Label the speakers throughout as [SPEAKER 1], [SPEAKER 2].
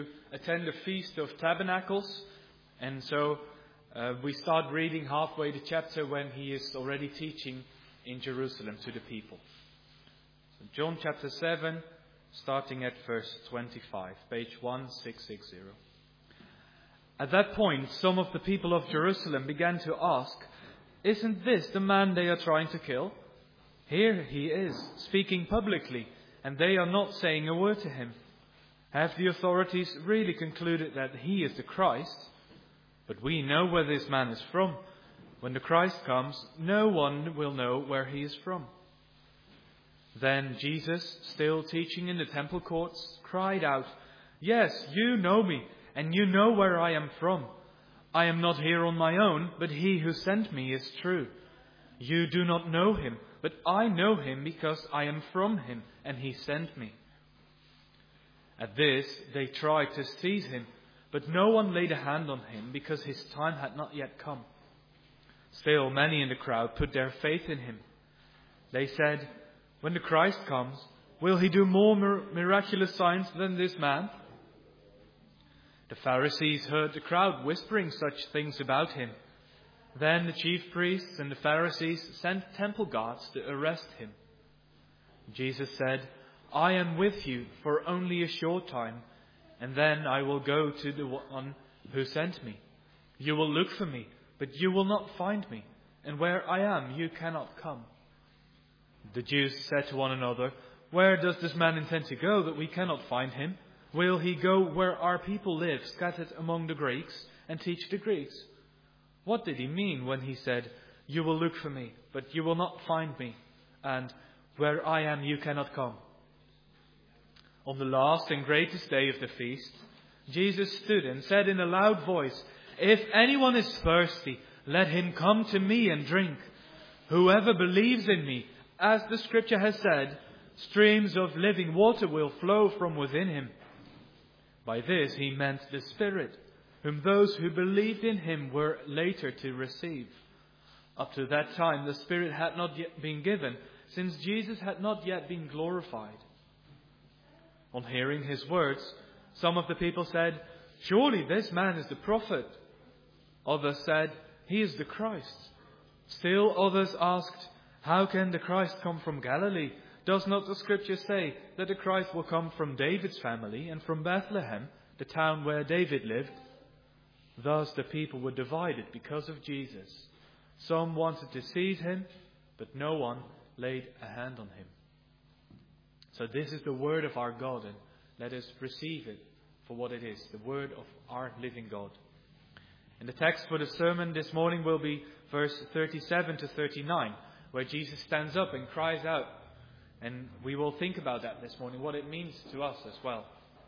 [SPEAKER 1] attend the Feast of Tabernacles, and so we start reading halfway the chapter when he is already teaching in Jerusalem to the people. So John chapter 7, starting at verse 25, page 1660. At that point, some of the people of Jerusalem began to ask, "Isn't this the man they are trying to kill? Here he is, speaking publicly, and they are not saying a word to him. Have the authorities really concluded that he is the Christ? But we know where this man is from. When the Christ comes, no one will know where he is from." Then Jesus, still teaching in the temple courts, cried out, "Yes, you know me, and you know where I am from. I am not here on my own, but he who sent me is true. You do not know him, but I know him because I am from him, and he sent me." At this, they tried to seize him, but no one laid a hand on him because his time had not yet come. Still, many in the crowd put their faith in him. They said, "When the Christ comes, will he do more miraculous signs than this man?" The Pharisees heard the crowd whispering such things about him. Then the chief priests and the Pharisees sent temple guards to arrest him. Jesus said, "I am with you for only a short time, and then I will go to the one who sent me. You will look for me, but you will not find me, and where I am you cannot come." The Jews said to one another, "Where does this man intend to go that we cannot find him? Will he go where our people live, scattered among the Greeks, and teach the Greeks? What did he mean when he said, 'You will look for me, but you will not find me,' and 'Where I am you cannot come'?" On the last and greatest day of the feast, Jesus stood and said in a loud voice, "If anyone is thirsty, let him come to me and drink. Whoever believes in me, as the scripture has said, streams of living water will flow from within him." By this he meant the Spirit, whom those who believed in him were later to receive. Up to that time the Spirit had not yet been given, since Jesus had not yet been glorified. On hearing his words, some of the people said, "Surely this man is the prophet." Others said, "He is the Christ." Still others asked, "How can the Christ come from Galilee? Does not the scripture say that the Christ will come from David's family and from Bethlehem, the town where David lived?" Thus the people were divided because of Jesus. Some wanted to seize him, but no one laid a hand on him. So this is the word of our God, and let us receive it for what it is, the word of our living God. And the text for the sermon this morning will be verse 37 to 39, where Jesus stands up and cries out. And we will think about that this morning, what it means to us as well.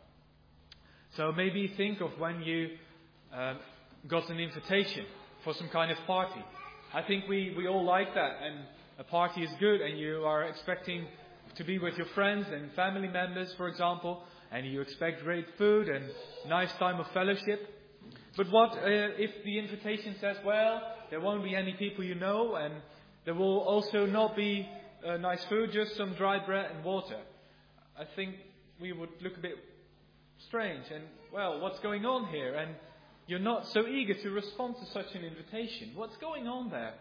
[SPEAKER 1] So maybe think of when you got an invitation for some kind of party. I think we all like that, and a party is good, and you are expecting to be with your friends and family members, for example, and you expect great food and nice time of fellowship. But what if the invitation says, well, there won't be any people you know, and there will also not be nice food, just some dry bread and water? I think we would look a bit strange, and well, what's going on here? And you're not so eager to respond to such an invitation. What's going on there?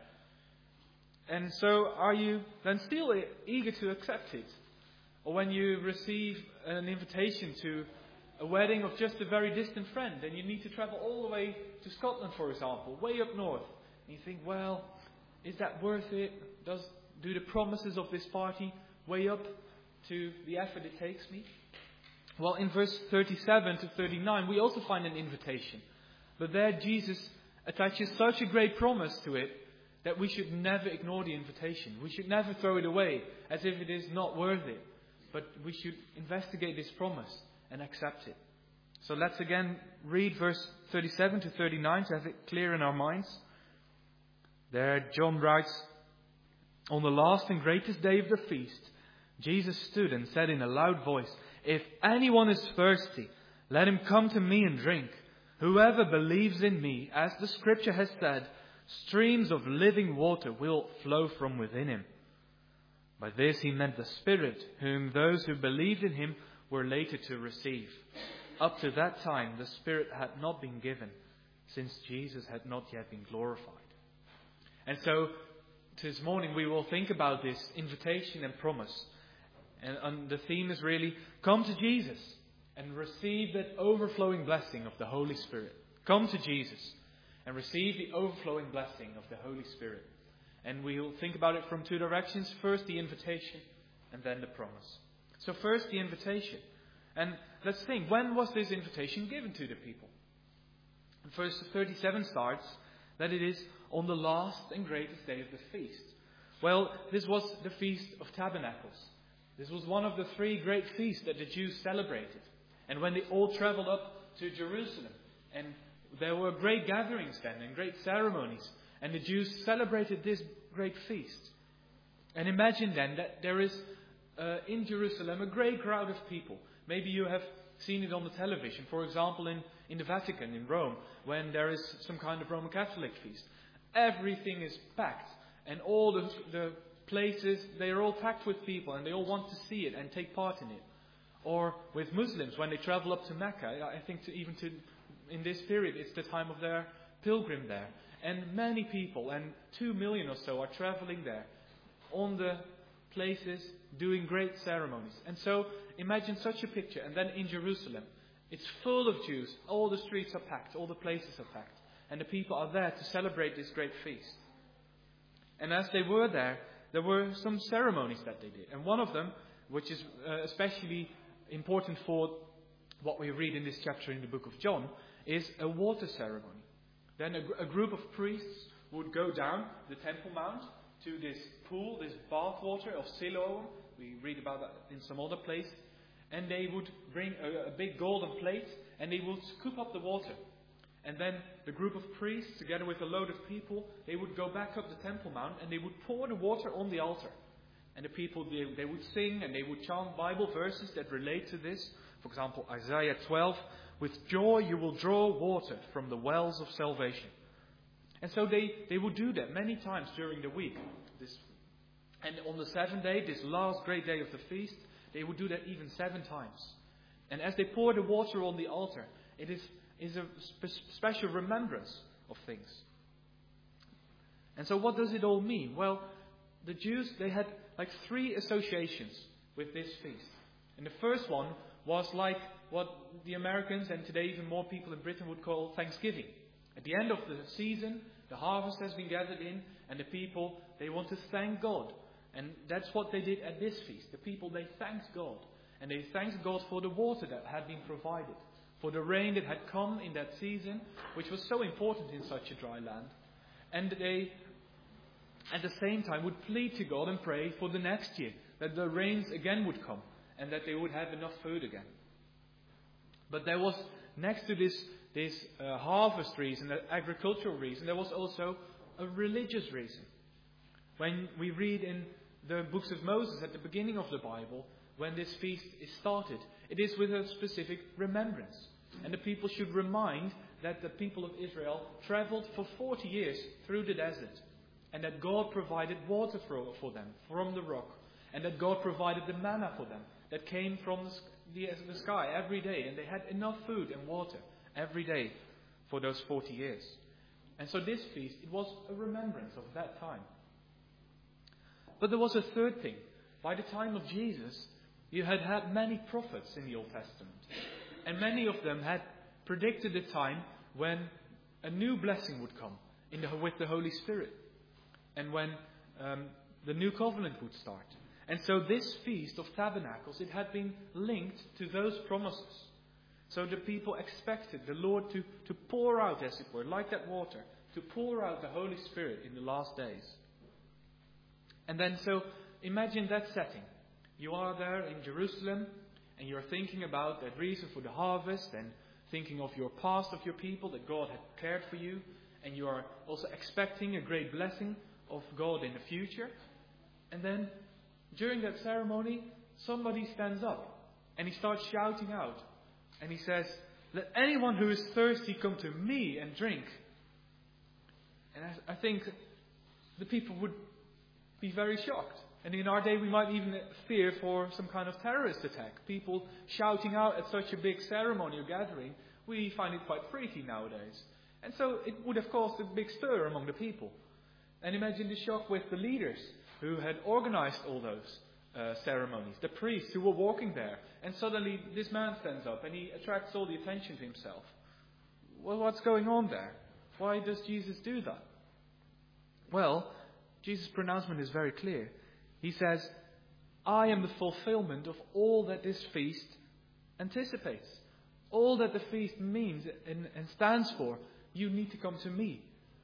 [SPEAKER 1] And so are you then still eager to accept it? Or when you receive an invitation to a wedding of just a very distant friend, and you need to travel all the way to Scotland, for example, way up north, and you think, well, is that worth it? Do the promises of this party weigh up to the effort it takes me? Well, in verse 37 to 39, we also find an invitation. But there Jesus attaches such a great promise to it that we should never ignore the invitation. We should never throw it away as if it is not worth it. But we should investigate this promise and accept it. So let's again read verse 37 to 39 to have it clear in our minds. There John writes, "On the last and greatest day of the feast, Jesus stood and said in a loud voice, 'If anyone is thirsty, let him come to me and drink. Whoever believes in me, as the scripture has said, streams of living water will flow from within him.' By this he meant the Spirit, whom those who believed in him were later to receive. up to that time the Spirit had not been given, since Jesus had not yet been glorified. And so this morning we will think about this invitation and promise. And the theme is really, come to Jesus and receive that overflowing blessing of the Holy Spirit. Come to Jesus and receive the overflowing blessing of the Holy Spirit. And we'll think about it from two directions. First, the invitation, and then the promise. So first, the invitation. And let's think, when was this invitation given to the people? Verse 37 starts that it is on the last and greatest day of the feast. Well, this was the Feast of Tabernacles. This was one of the three great feasts that the Jews celebrated. And when they all traveled up to Jerusalem, and there were great gatherings then and great ceremonies, and the Jews celebrated this great feast. And imagine then that there is in Jerusalem a great crowd of people. Maybe you have seen it on the television, for example in the Vatican in Rome, when there is some kind of Roman Catholic feast. Everything is packed, and all the places, they are all packed with people, and they all want to see it and take part in it. Or with Muslims, when they travel up to Mecca, I think in this period, it's the time of their pilgrim there. And many people, and 2 million or so, are traveling there on the places, doing great ceremonies. And so, imagine such a picture. And then in Jerusalem, it's full of Jews. All the streets are packed, all the places are packed. And the people are there to celebrate this great feast. And as they were there were some ceremonies that they did. And one of them, which is especially important for what we read in this chapter in the book of John, is a water ceremony. Then a group of priests would go down the Temple Mount to this pool, this bath water of Siloam. We read about that in some other place. And they would bring a big golden plate, and they would scoop up the water. And then the group of priests, together with a load of people, they would go back up the Temple Mount, and they would pour the water on the altar. And the people, they would sing, and they would chant Bible verses that relate to this. For example, Isaiah 12, with joy you will draw water from the wells of salvation. And so they would do that many times during the week. And on the seventh day, this last great day of the feast, they would do that even 7 times. And as they pour the water on the altar, it is a special remembrance of things. And so what does it all mean? Well, the Jews, they had like 3 associations with this feast. And the first one was like what the Americans and today even more people in Britain would call Thanksgiving. At the end of the season, the harvest has been gathered in, and the people, they want to thank God. And that's what they did at this feast. The people, they thanked God. And they thanked God for the water that had been provided, for the rain that had come in that season, which was so important in such a dry land. And they, at the same time, would plead to God and pray for the next year, that the rains again would come, and that they would have enough food again. But there was, next to this harvest reason, the agricultural reason, there was also a religious reason. When we read in the books of Moses at the beginning of the Bible, when this feast is started, it is with a specific remembrance. And the people should remind that the people of Israel traveled for 40 years through the desert, and that God provided water for them from the rock, and that God provided the manna for them that came from the sky every day, and they had enough food and water every day for those 40 years. And so this feast, it was a remembrance of that time. But there was a third thing. By the time of Jesus, you had many prophets in the Old Testament. And many of them had predicted a time when a new blessing would come with the Holy Spirit. And when the new covenant would start. And so this Feast of Tabernacles, it had been linked to those promises. So the people expected the Lord to pour out, as it were, like that water, to pour out the Holy Spirit in the last days. And then so imagine that setting. You are there in Jerusalem, and you're thinking about that reason for the harvest, and thinking of your past, of your people, that God had cared for you, and you are also expecting a great blessing of God in the future. And then during that ceremony, somebody stands up and he starts shouting out, and he says, "Let anyone who is thirsty come to me and drink." And I think the people would be very shocked. And in our day we might even fear for some kind of terrorist attack. People shouting out at such a big ceremony or gathering, we find it quite freaky nowadays. And so it would have caused a big stir among the people. And imagine the shock with the leaders who had organized all those ceremonies, the priests who were walking there. And suddenly this man stands up and he attracts all the attention to himself. Well, what's going on there? Why does Jesus do that? Well, Jesus' pronouncement is very clear. He says, I am the fulfillment of all that this feast anticipates. All that the feast means and stands for. You need to come to me.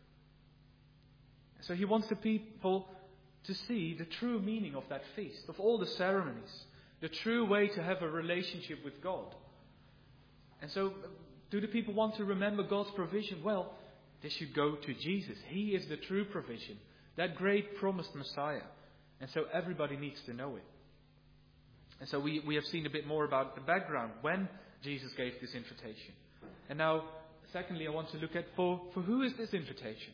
[SPEAKER 1] So he wants the people to see the true meaning of that feast, of all the ceremonies, the true way to have a relationship with God. And so, do the people want to remember God's provision? Well, they should go to Jesus. He is the true provision, that great promised Messiah. And so everybody needs to know it. And so we have seen a bit more about the background when Jesus gave this invitation. And now, secondly, I want to look at for who is this invitation?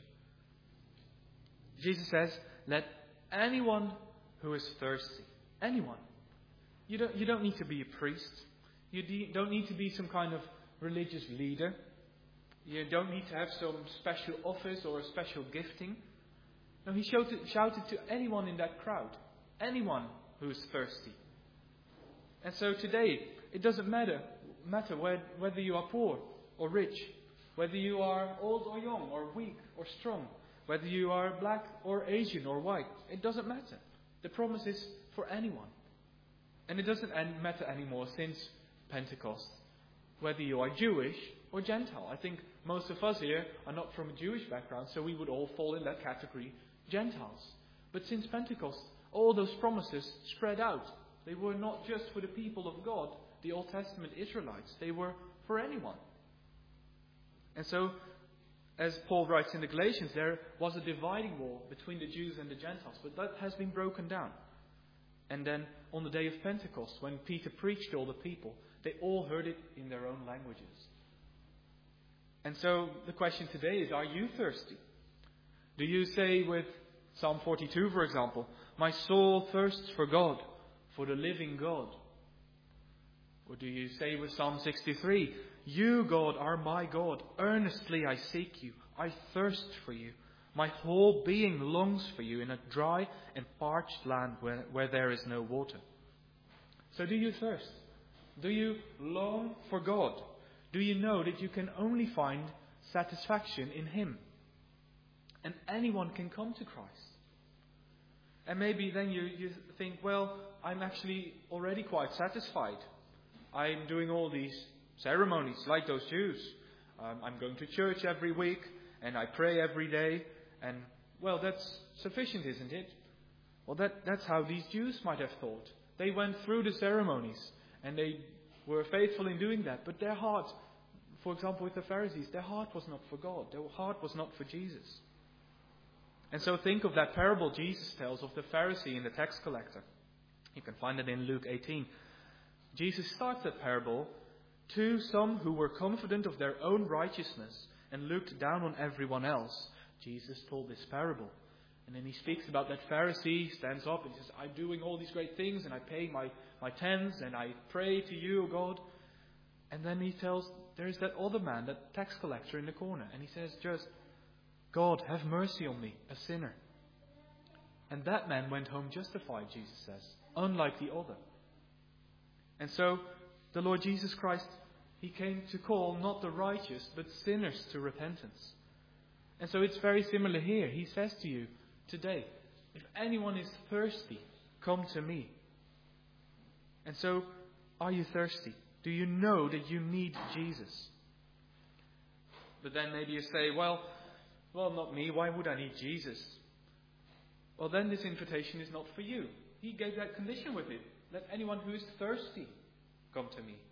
[SPEAKER 1] Jesus says, let anyone who is thirsty, anyone. You don't need to be a priest. You don't need to be some kind of religious leader. You don't need to have some special office or a special gifting. No, he shouted to anyone in that crowd. Anyone who is thirsty. And so today, it doesn't matter whether you are poor or rich, whether you are old or young, or weak or strong, whether you are black or Asian or white. It doesn't matter. The promise is for anyone. And it doesn't matter anymore since Pentecost, whether you are Jewish or Gentile. I think most of us here are not from a Jewish background, so we would all fall in that category, Gentiles. But since Pentecost, all those promises spread out. They were not just for the people of God, the Old Testament Israelites. They were for anyone. And so, as Paul writes in the Galatians, there was a dividing wall between the Jews and the Gentiles. But that has been broken down. And then on the day of Pentecost, when Peter preached to all the people, they all heard it in their own languages. And so the question today is, are you thirsty? Do you say with Psalm 42, for example, my soul thirsts for God, for the living God? Or do you say with Psalm 63, you, God, are my God. Earnestly I seek you. I thirst for you. My whole being longs for you in a dry and parched land where there is no water. So do you thirst? Do you long for God? Do you know that you can only find satisfaction in Him? And anyone can come to Christ. And maybe then you think, well, I'm actually already quite satisfied. I'm doing all these ceremonies like those Jews. I'm going to church every week and I pray every day. And, well, that's sufficient, isn't it? Well, that's how these Jews might have thought. They went through the ceremonies and they were faithful in doing that. But their heart, for example, with the Pharisees, their heart was not for God. Their heart was not for Jesus. And so think of that parable Jesus tells of the Pharisee and the tax collector. You can find it in Luke 18. Jesus starts that parable to some who were confident of their own righteousness and looked down on everyone else. Jesus told this parable. And then he speaks about that Pharisee, stands up and says, I'm doing all these great things and I pay my tithes and I pray to you, God. And then he tells, there's that other man, that tax collector in the corner. And he says just, God, have mercy on me, a sinner. And that man went home justified, Jesus says, unlike the other. And so, the Lord Jesus Christ, He came to call not the righteous, but sinners to repentance. And so it's very similar here. He says to you today, if anyone is thirsty, come to me. And so, are you thirsty? Do you know that you need Jesus? But then maybe you say, well, not me. Why would I need Jesus? Well, then this invitation is not for you. He gave that condition with it. Let anyone who is thirsty come to me.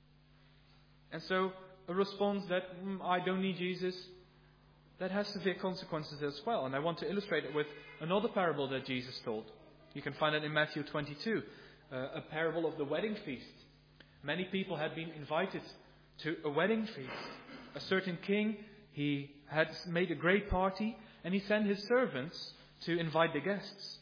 [SPEAKER 1] And so a response that I don't need Jesus, that has severe consequences as well. And I want to illustrate it with another parable that Jesus told. You can find it in Matthew 22, a parable of the wedding feast. Many people had been invited to a wedding feast. A certain king, he had made a great party and he sent his servants to invite the guests.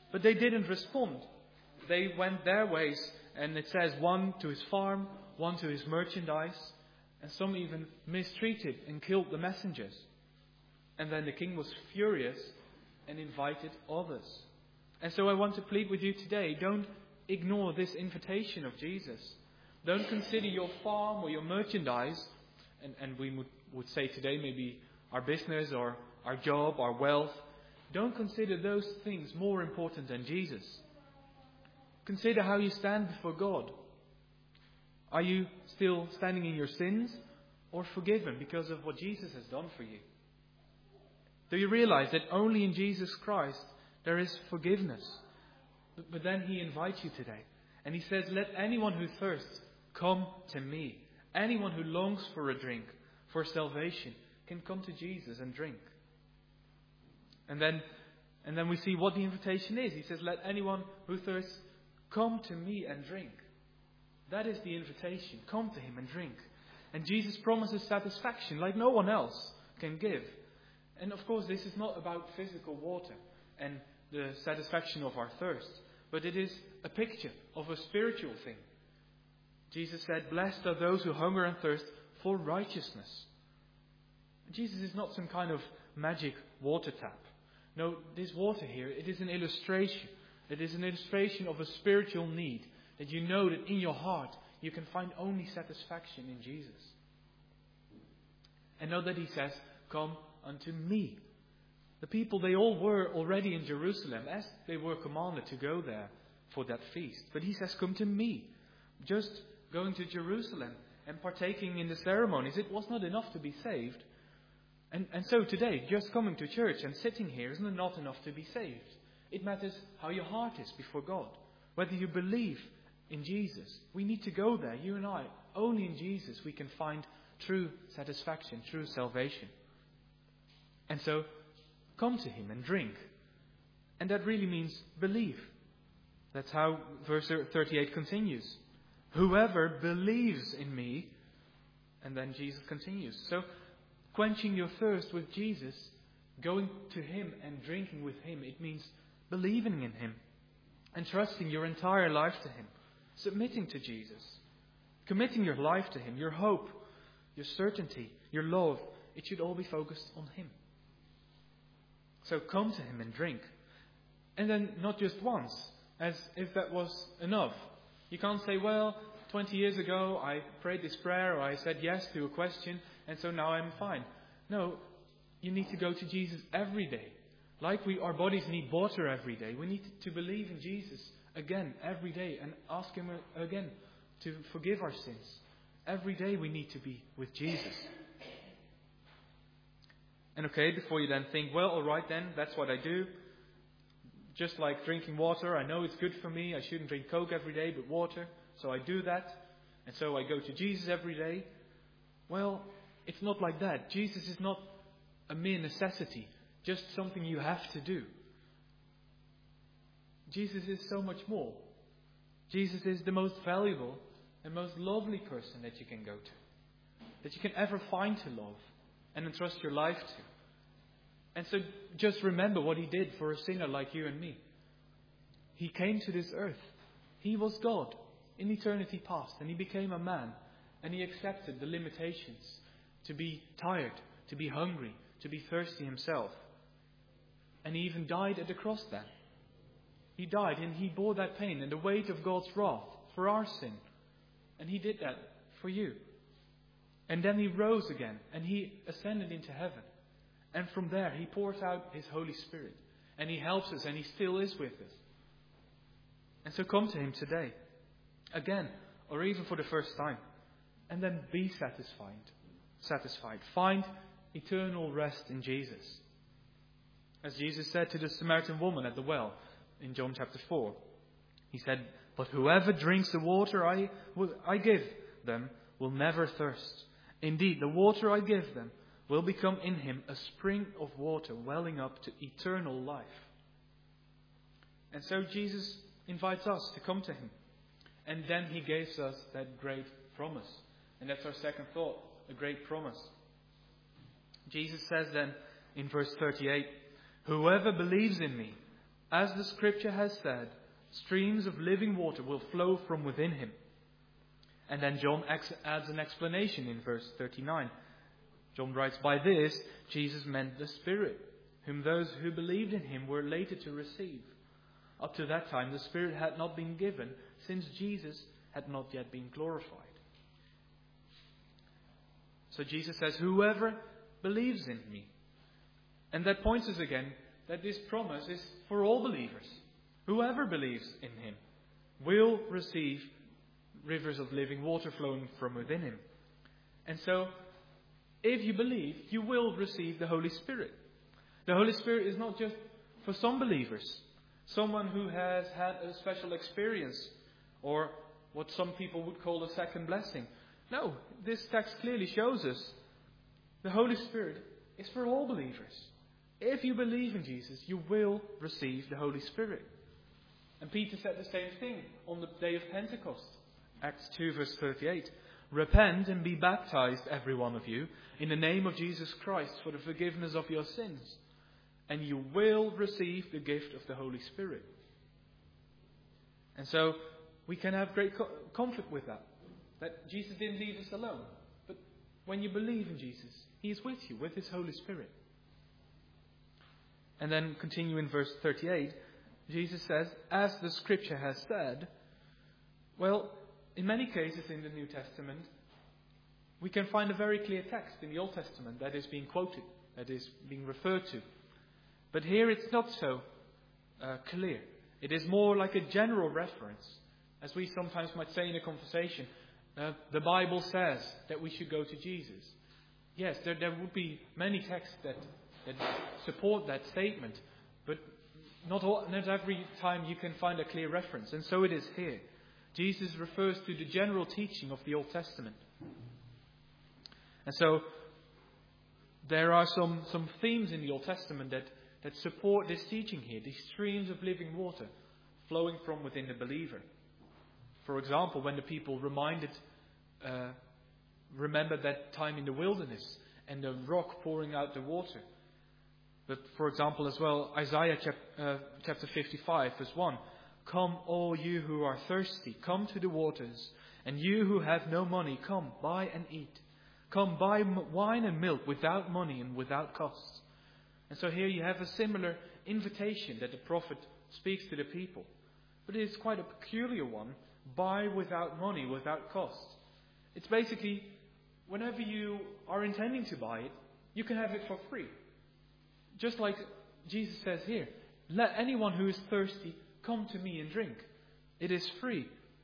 [SPEAKER 1] But they didn't respond. They went their ways, and it says one to his farm, one to his merchandise, and some even mistreated and killed the messengers. And then the king was furious and invited others. And so I want to plead with you today, don't ignore this invitation of Jesus. Don't consider your farm or your merchandise, and we would say today maybe our business or our job, our wealth. Don't consider those things more important than Jesus. Consider how you stand before God. Are you still standing in your sins or forgiven because of what Jesus has done for you? Do you realize that only in Jesus Christ there is forgiveness? But then he invites you today. And he says, let anyone who thirsts come to me. Anyone who longs for a drink, for salvation, can come to Jesus and drink. And then we see what the invitation is. He says, let anyone who thirsts come to me and drink. That is the invitation. Come to him and drink. And Jesus promises satisfaction like no one else can give. And of course, this is not about physical water and the satisfaction of our thirst, but it is a picture of a spiritual thing. Jesus said, blessed are those who hunger and thirst for righteousness. Jesus is not some kind of magic water tap. No, this water here, it is an illustration. It is an illustration of a spiritual need, that you know that in your heart you can find only satisfaction in Jesus. And know that he says, come unto me. The people, they all were already in Jerusalem as they were commanded to go there for that feast. But he says, come to me. Just going to Jerusalem and partaking in the ceremonies, it was not enough to be saved. And so today, just coming to church and sitting here is not enough to be saved. It matters how your heart is before God. Whether you believe in Jesus. We need to go there, you and I. Only in Jesus we can find true satisfaction, true salvation. And so, come to him and drink. And that really means believe. That's how verse 38 continues. Whoever believes in me. And then Jesus continues. So, quenching your thirst with Jesus, going to him and drinking with him, it means believing in him. And trusting your entire life to him. Submitting to Jesus. Committing your life to him. Your hope, your certainty, your love. It should all be focused on him. So come to him and drink. And then not just once, as if that was enough. You can't say, well, 20 years ago I prayed this prayer or I said yes to a question and so now I'm fine. No, you need to go to Jesus every day. Like our bodies need water every day. We need to believe in Jesus again every day and ask him again to forgive our sins. Every day we need to be with Jesus. And okay, before you then think, well, all right then, that's what I do. Just like drinking water, I know it's good for me. I shouldn't drink Coke every day, but water. So I do that. And so I go to Jesus every day. Well, it's not like that. Jesus is not a mere necessity, just something you have to do. Jesus is so much more. Jesus is the most valuable and most lovely person that you can go to, that you can ever find to love and entrust your life to. And so just remember what he did for a sinner like you and me. He came to this earth. He was God in eternity past, and he became a man, and he accepted the limitations to be tired, to be hungry, to be thirsty himself. And he even died at the cross then. He died and he bore that pain and the weight of God's wrath for our sin. And he did that for you. And then he rose again and he ascended into heaven. And from there he pours out his Holy Spirit. And he helps us and he still is with us. And so come to him today. Again, or even for the first time. And then be satisfied. Find eternal rest in Jesus. As Jesus said to the Samaritan woman at the well in John chapter 4. He said, but whoever drinks the water I give them will never thirst. Indeed, the water I give them will become in him a spring of water welling up to eternal life. And so Jesus invites us to come to him. And then he gives us that great promise. And that's our second thought, a great promise. Jesus says then in verse 38, whoever believes in me, As the scripture has said, streams of living water will flow from within him. And then John adds an explanation in verse 39. John writes, by this, Jesus meant the Spirit, whom those who believed in him were later to receive. Up to that time, the Spirit had not been given, since Jesus had not yet been glorified. So Jesus says, whoever believes in me. And that points us again that this promise is for all believers. Whoever believes in him will receive rivers of living water flowing from within him. And so, if you believe, you will receive the Holy Spirit. The Holy Spirit is not just for some believers, someone who has had a special experience, or what some people would call a second blessing. No, this text clearly shows us the Holy Spirit is for all believers. If you believe in Jesus, you will receive the Holy Spirit. And Peter said the same thing on the day of Pentecost. Acts 2 verse 38. Repent and be baptized, every one of you, in the name of Jesus Christ for the forgiveness of your sins. And you will receive the gift of the Holy Spirit. And so we can have great comfort with that. That Jesus didn't leave us alone. But when you believe in Jesus, he is with you, with his Holy Spirit. And then continue in verse 38. Jesus says, as the scripture has said. Well, in many cases in the New Testament, we can find a very clear text in the Old Testament that is being quoted, that is being referred to. But here it's not so clear. It is more like a general reference. As we sometimes might say in a conversation, the Bible says that we should go to Jesus. Yes, there would be many texts that support that statement, but not every time you can find a clear reference. And so it is here. Jesus refers to the general teaching of the Old Testament. And so there are some themes in the Old Testament that support this teaching here, these streams of living water flowing from within the believer. For example, when the people remembered that time in the wilderness and the rock pouring out the water. But for example as well, Isaiah chapter 55 verse 1. Come all you who are thirsty, come to the waters. And you who have no money, come, buy and eat. Come buy wine and milk without money and without cost. And so here you have a similar invitation that the prophet speaks to the people. But it is quite a peculiar one. Buy without money, without cost. It's basically, whenever you are intending to buy it, you can have it for free. Just like Jesus says here, let anyone who is thirsty come to me and drink. It is free.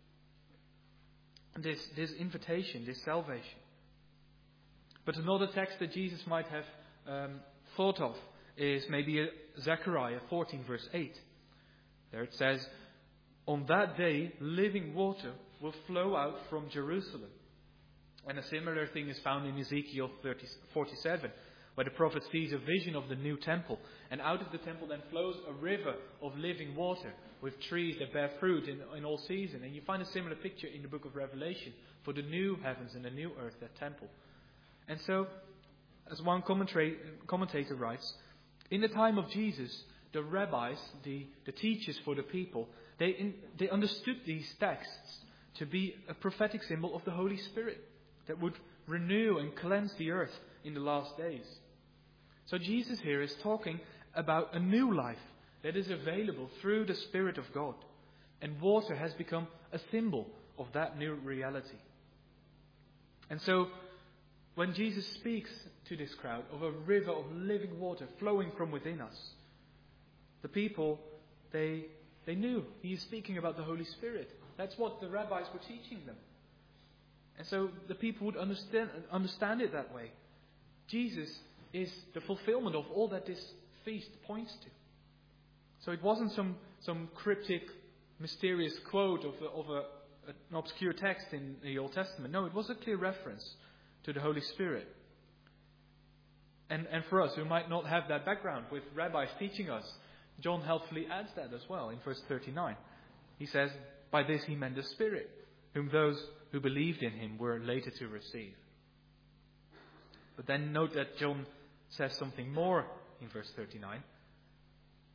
[SPEAKER 1] This invitation, this salvation. But another text that Jesus might have thought of is maybe Zechariah 14 verse 8. There it says, on that day living water will flow out from Jerusalem. And a similar thing is found in Ezekiel 47, where the prophet sees a vision of the new temple. And out of the temple then flows a river of living water with trees that bear fruit in all season. And you find a similar picture in the book of Revelation for the new heavens and the new earth, that temple. And so, as one commentator writes, in the time of Jesus, the rabbis, the teachers for the people, they understood these texts to be a prophetic symbol of the Holy Spirit that would renew and cleanse the earth in the last days. So Jesus here is talking about a new life that is available through the Spirit of God. And water has become a symbol of that new reality. And so, when Jesus speaks to this crowd of a river of living water flowing from within us, the people, they knew he is speaking about the Holy Spirit. That's what the rabbis were teaching them. And so the people would understand it that way. Jesus is the fulfillment of all that this feast points to. So it wasn't some cryptic, mysterious quote of an obscure text in the Old Testament. No, it was a clear reference to the Holy Spirit. And for us who might not have that background with rabbis teaching us, John helpfully adds that as well in verse 39. He says, by this he meant the Spirit, whom those who believed in him were later to receive. But then note that John says something more in verse 39.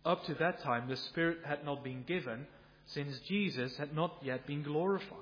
[SPEAKER 1] up to that time the Spirit had not been given, since Jesus had not yet been glorified.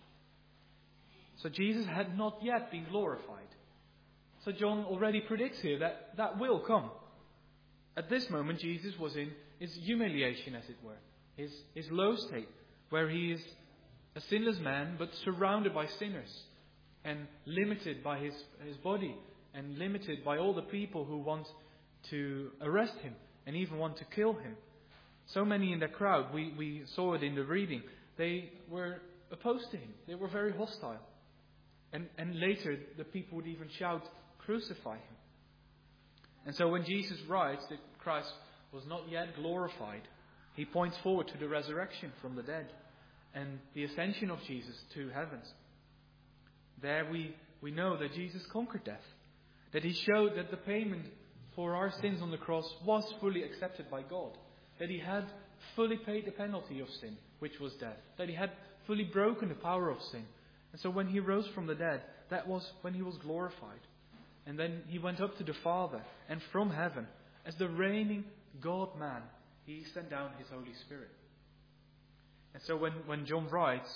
[SPEAKER 1] So Jesus had not yet been glorified. So John already predicts here that that will come. At this moment, Jesus was in his humiliation, as it were, his low state, where he is a sinless man, but surrounded by sinners, and limited by his body, and limited by all the people who want to arrest him, and even want to kill him. So many in the crowd, we saw it in the reading, they were opposed to him. They were very hostile. And later, the people would even shout, "Crucify him." And so when Jesus writes that Christ was not yet glorified, he points forward to the resurrection from the dead and the ascension of Jesus to heavens. There we know that Jesus conquered death, that he showed that the payment for our sins on the cross was fully accepted by God, that he had fully paid the penalty of sin, which was death, that he had fully broken the power of sin. And so when he rose from the dead, that was when he was glorified. And then he went up to the Father, and from heaven, as the reigning God-man, he sent down his Holy Spirit. And so when John writes,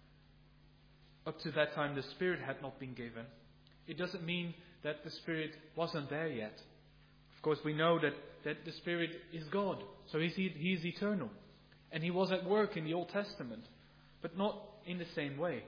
[SPEAKER 1] up to that time the Spirit had not been given, it doesn't mean that the Spirit wasn't there yet. Of course, we know that the Spirit is God, so he is eternal. And he was at work in the Old Testament, but not in the same way.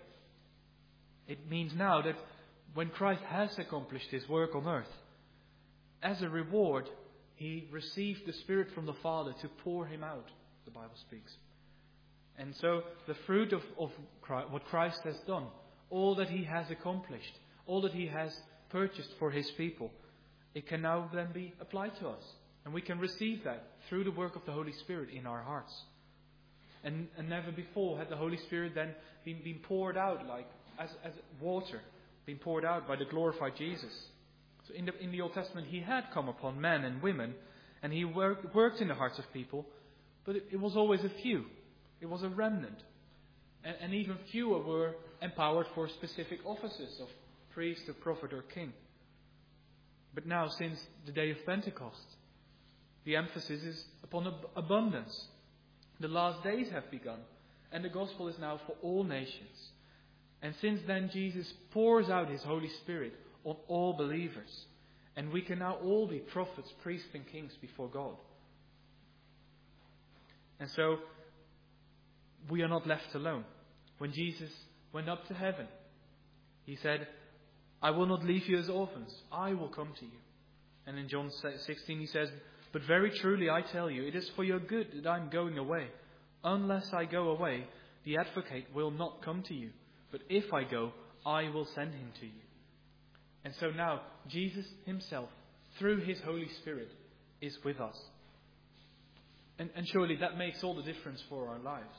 [SPEAKER 1] It means now that when Christ has accomplished his work on earth, as a reward, he received the Spirit from the Father to pour him out, the Bible speaks. And so the fruit of Christ, what Christ has done, all that he has accomplished, all that he has purchased for his people, it can now then be applied to us. And we can receive that through the work of the Holy Spirit in our hearts. And never before had the Holy Spirit then been poured out like as water, been poured out by the glorified Jesus. So in the Old Testament, he had come upon men and women, and he worked in the hearts of people, but it was always a few. It was a remnant. And even fewer were empowered for specific offices of priest, or prophet, or king. But now, since the day of Pentecost, the emphasis is upon abundance. The last days have begun, and the gospel is now for all nations. And since then, Jesus pours out his Holy Spirit on all believers. And we can now all be prophets, priests, and kings before God. And so, we are not left alone. When Jesus went up to heaven, he said, "I will not leave you as orphans. I will come to you." And in John 16 he says, "But very truly I tell you, it is for your good that I am going away. Unless I go away, the Advocate will not come to you. But if I go, I will send him to you." And so now, Jesus himself, through his Holy Spirit, is with us. And surely that makes all the difference for our lives.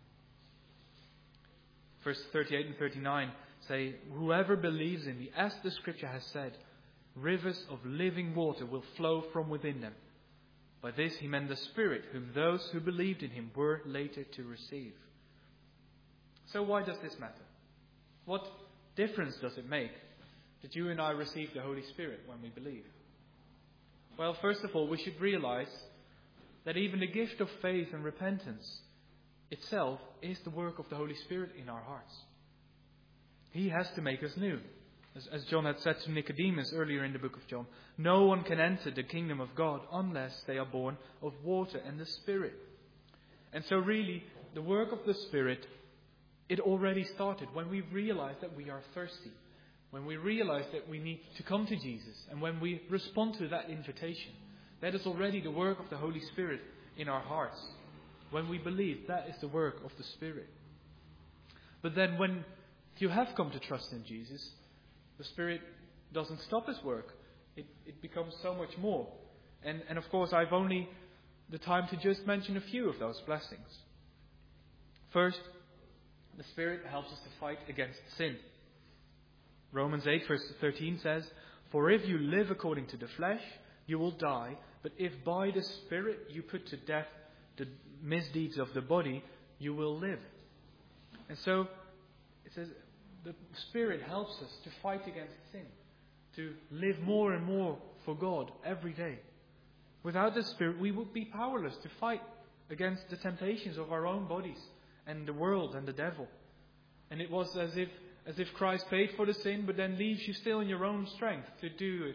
[SPEAKER 1] Verse 38 and 39 say, "Whoever believes in me, as the Scripture has said, rivers of living water will flow from within them." By this he meant the Spirit, whom those who believed in him were later to receive. So why does this matter? What difference does it make that you and I receive the Holy Spirit when we believe? Well, first of all, we should realize that even the gift of faith and repentance itself is the work of the Holy Spirit in our hearts. He has to make us new. As John had said to Nicodemus earlier in the book of John, no one can enter the kingdom of God unless they are born of water and the Spirit. And so really, the work of the Spirit, it already started when we realize that we are thirsty, when we realize that we need to come to Jesus, and when we respond to that invitation. That is already the work of the Holy Spirit in our hearts. When we believe, that is the work of the Spirit. But then when you have come to trust in Jesus, the Spirit doesn't stop his work. It becomes so much more. And of course, I've only the time to just mention a few of those blessings. First, the Spirit helps us to fight against sin. Romans 8 verse 13 says, "For if you live according to the flesh, you will die. But if by the Spirit you put to death the misdeeds of the body, you will live." And so, it says, the Spirit helps us to fight against sin, to live more and more for God every day. Without the Spirit, we would be powerless to fight against the temptations of our own bodies and the world and the devil. And it was as if Christ paid for the sin, but then leaves you still in your own strength to do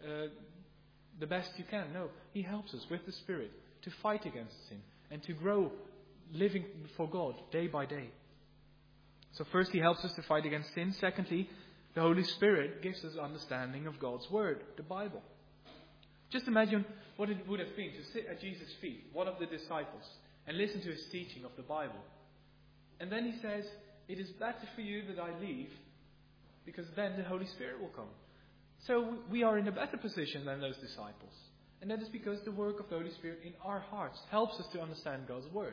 [SPEAKER 1] the best you can. No, He helps us with the Spirit to fight against sin and to grow living for God day by day. So first, He helps us to fight against sin. Secondly, the Holy Spirit gives us understanding of God's Word, the Bible. Just imagine what it would have been to sit at Jesus' feet, one of the disciples, and listen to His teaching of the Bible. And then He says, "It is better for you that I leave, because then the Holy Spirit will come." So we are in a better position than those disciples. And that is because the work of the Holy Spirit in our hearts helps us to understand God's Word.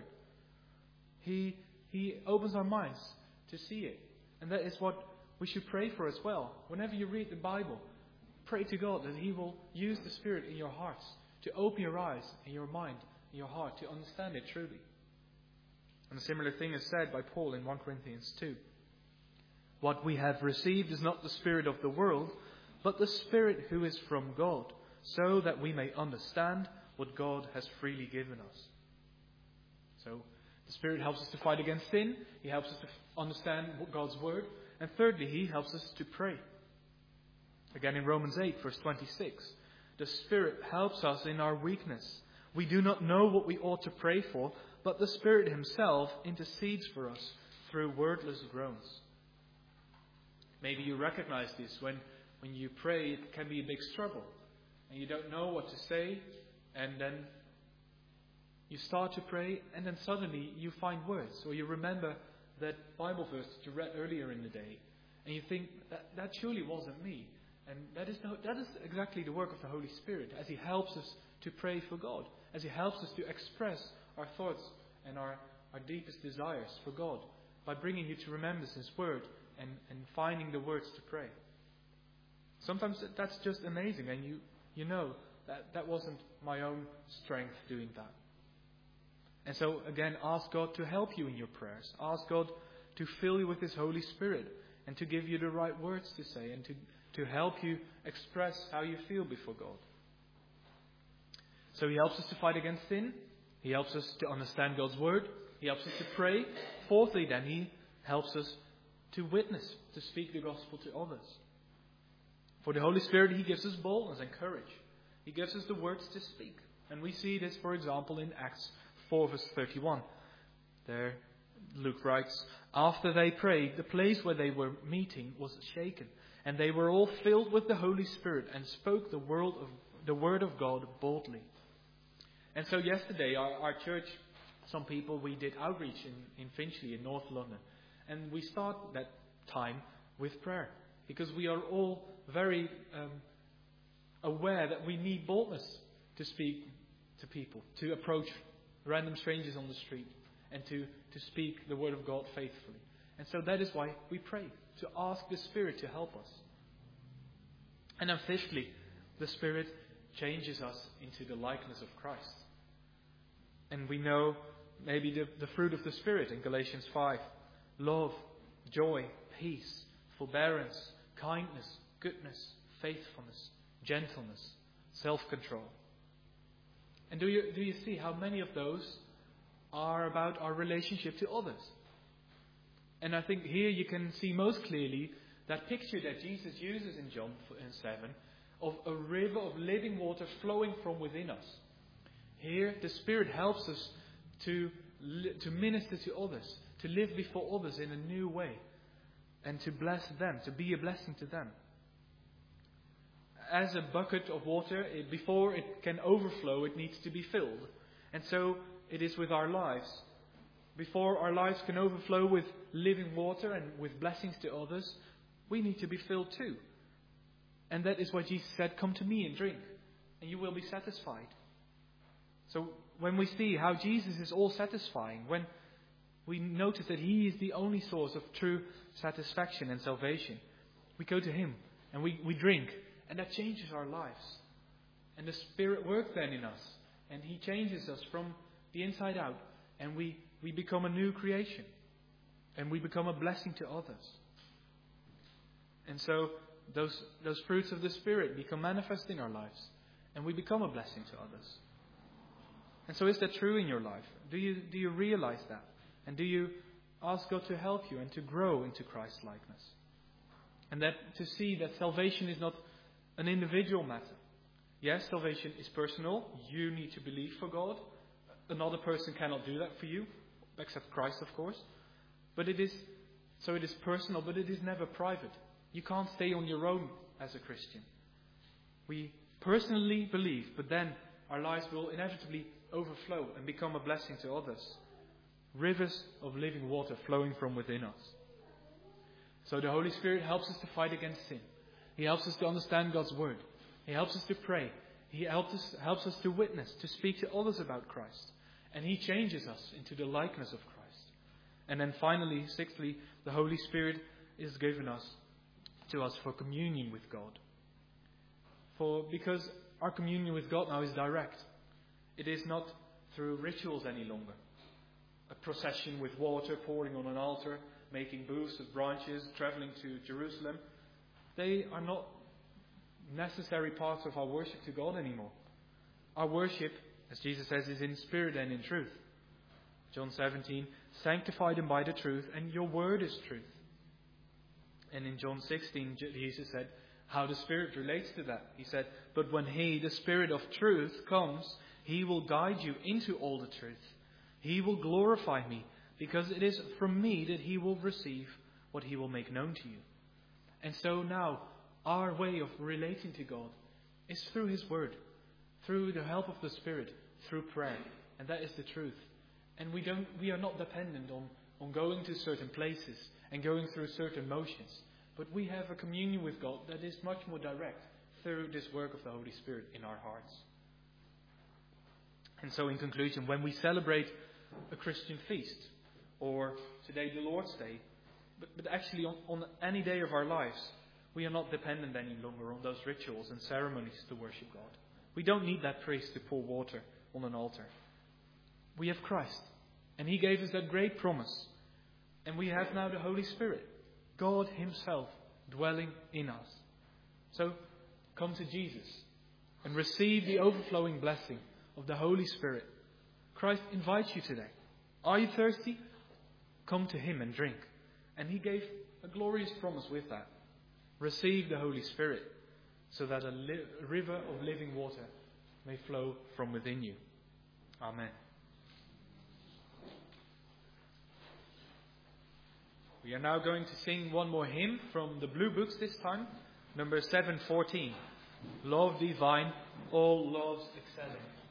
[SPEAKER 1] He opens our minds to see it. And that is what we should pray for as well. Whenever you read the Bible, pray to God that He will use the Spirit in your hearts to open your eyes and your mind and your heart to understand it truly. And a similar thing is said by Paul in 1 Corinthians 2. What we have received is not the spirit of the world, but the Spirit who is from God, so that we may understand what God has freely given us. So, the Spirit helps us to fight against sin. He helps us to understand God's Word. And thirdly, He helps us to pray. Again in Romans 8, verse 26. The Spirit helps us in our weakness. We do not know what we ought to pray for, but the Spirit Himself intercedes for us through wordless groans. Maybe you recognize this. When you pray, it can be a big struggle. And you don't know what to say. And then you start to pray, and then suddenly you find words. Or you remember that Bible verse that you read earlier in the day. And you think, that surely wasn't me. And that is exactly the work of the Holy Spirit, as He helps us to pray for God, as He helps us to express our thoughts and our deepest desires for God, by bringing you to remembrance His Word and finding the words to pray. Sometimes that's just amazing, and you know that wasn't my own strength doing that. And so again, ask God to help you in your prayers. Ask God to fill you with His Holy Spirit and to give you the right words to say and to help you express how you feel before God. So He helps us to fight against sin. He helps us to understand God's Word. He helps us to pray. Fourthly, then, He helps us to witness, to speak the gospel to others. For the Holy Spirit, He gives us boldness and courage. He gives us the words to speak. And we see this, for example, in Acts 4, verse 31. There, Luke writes, "After they prayed, the place where they were meeting was shaken, and they were all filled with the Holy Spirit and spoke the word of God boldly." And so yesterday, our church, some people, we did outreach in Finchley in North London. And we start that time with prayer, because we are all very aware that we need boldness to speak to people, to approach random strangers on the street, and to speak the Word of God faithfully. And so that is why we pray, to ask the Spirit to help us. And then fifthly, the Spirit changes us into the likeness of Christ. And we know maybe the fruit of the Spirit in Galatians 5. Love, joy, peace, forbearance, kindness, goodness, faithfulness, gentleness, self-control. And do you see how many of those are about our relationship to others? And I think here you can see most clearly that picture that Jesus uses in John 7 of a river of living water flowing from within us. Here the Spirit helps us to minister to others, to live before others in a new way, and to bless them, to be a blessing to them. As a bucket of water, before it can overflow, it needs to be filled. And so it is with our lives. Before our lives can overflow with living water and with blessings to others, we need to be filled too. And that is why Jesus said, "Come to me and drink, and you will be satisfied." So when we see how Jesus is all satisfying, when we notice that He is the only source of true satisfaction and salvation, we go to Him and we drink, and that changes our lives. And the Spirit works then in us, and He changes us from the inside out, and we become a new creation, and we become a blessing to others. And so those fruits of the Spirit become manifest in our lives, and we become a blessing to others. And so is that true in your life? Do you realize that? And do you ask God to help you and to grow into Christ's likeness? And that to see that salvation is not an individual matter. Yes, salvation is personal. You need to believe for God. Another person cannot do that for you, except Christ, of course. But it is personal, but it is never private. You can't stay on your own as a Christian. We personally believe, but then our lives will inevitably overflow and become a blessing to others. Rivers of living water flowing from within us. So the Holy Spirit helps us to fight against sin. He helps us to understand God's Word. He helps us to pray. He helps us to witness, to speak to others about Christ. And He changes us into the likeness of Christ. And then finally, sixthly, the Holy Spirit is given to us for communion with God. Because our communion with God now is direct. It is not through rituals any longer. A procession with water pouring on an altar, making booths with branches, traveling to Jerusalem. They are not necessary parts of our worship to God anymore. Our worship, as Jesus says, is in spirit and in truth. John 17, sanctify them by the truth, and your word is truth. And in John 16, Jesus said how the Spirit relates to that. He said, but when He, the Spirit of truth, comes, He will guide you into all the truth. He will glorify me, because it is from me that He will receive what He will make known to you. And so now, our way of relating to God is through His Word, through the help of the Spirit, through prayer. And that is the truth. And we are not dependent on going to certain places and going through certain motions. But we have a communion with God that is much more direct through this work of the Holy Spirit in our hearts. And so in conclusion, when we celebrate a Christian feast, or today the Lord's Day, but actually on any day of our lives, we are not dependent any longer on those rituals and ceremonies to worship God. We don't need that priest to pour water on an altar. We have Christ, and He gave us that great promise. And we have now the Holy Spirit, God Himself dwelling in us. So come to Jesus and receive the overflowing blessing of the Holy Spirit. Christ invites you today. Are you thirsty? Come to Him and drink. And He gave a glorious promise with that. Receive the Holy Spirit so that a river of living water may flow from within you. Amen. We are now going to sing one more hymn from the Blue Books this time, number 714. Love divine, all loves excelling.